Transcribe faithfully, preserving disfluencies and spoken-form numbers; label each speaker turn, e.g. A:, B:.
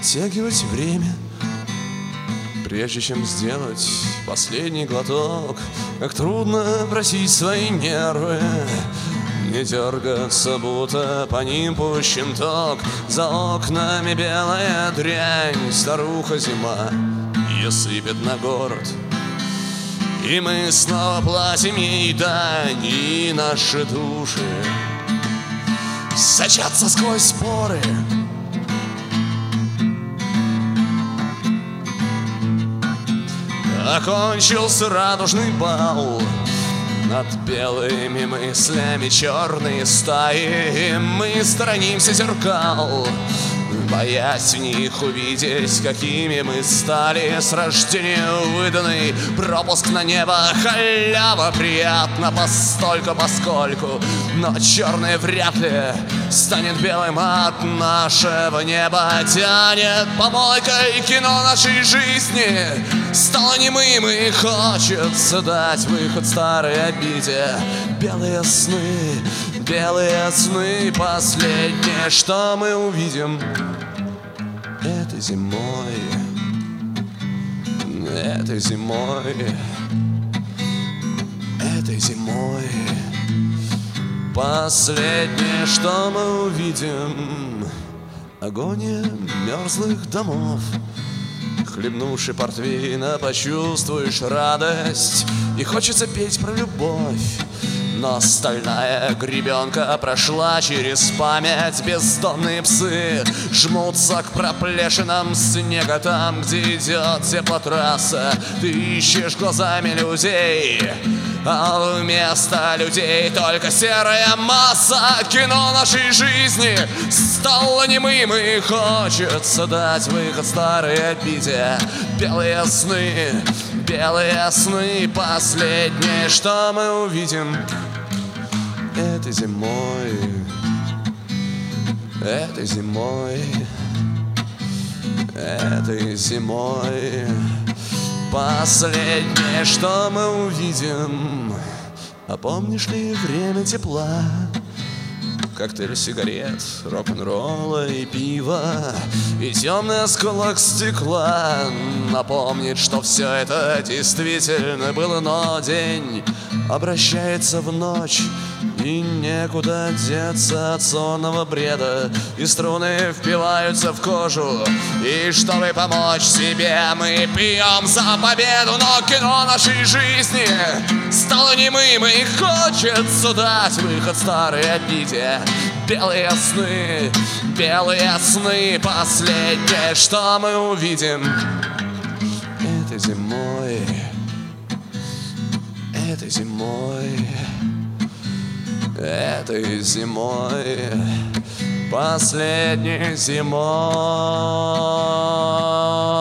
A: оттягивать время, прежде чем сделать последний глоток. Как трудно просить свои нервы не дергаться, будто по ним пущен ток. За окнами белая дрянь, старуха зима ее сыпет на город, и мы снова платим ей дань, и наши души сочатся сквозь споры. Окончился радужный бал, над белыми мыслями черные стаи. Мы сторонимся зеркал, боясь в них увидеть, какими мы стали. С рождения выданный пропуск на небо, халява приятна постольку поскольку, но черное вряд ли станет белым от нашего неба. Тянет помойкой кино нашей жизни, стало немым и хочется дать выход старой обиде. Белые сны, белые сны, последнее, что мы увидим этой зимой, этой зимой, этой зимой. Последнее, что мы увидим, агония мерзлых домов. Хлебнувши портвейна, почувствуешь радость, и хочется петь про любовь. Но стальная гребенка прошла через память. Бездомные псы жмутся к проплешинам снега там, где идет теплотрасса. Ты ищешь глазами людей, а вместо людей только серая масса. Кино нашей жизни стало немым, и хочется дать выход старой обиде. Белые сны, белые сны, последнее, что мы увидим этой зимой, этой зимой, этой зимой. Последнее, что мы увидим. А помнишь ли время тепла, коктейль сигарет, рок-н-ролла и пива, и темный осколок стекла напомнит, что все это действительно было. Но день обращается в ночь, и некуда деться от сонного бреда, и струны впиваются в кожу, и чтобы помочь себе, мы пьем за победу. Но кино нашей жизни стало немым, и хочется дать выход старой обиде. Белые сны, белые сны, последнее, что мы увидим этой зимой, этой зимой, этой зимой, последней зимой.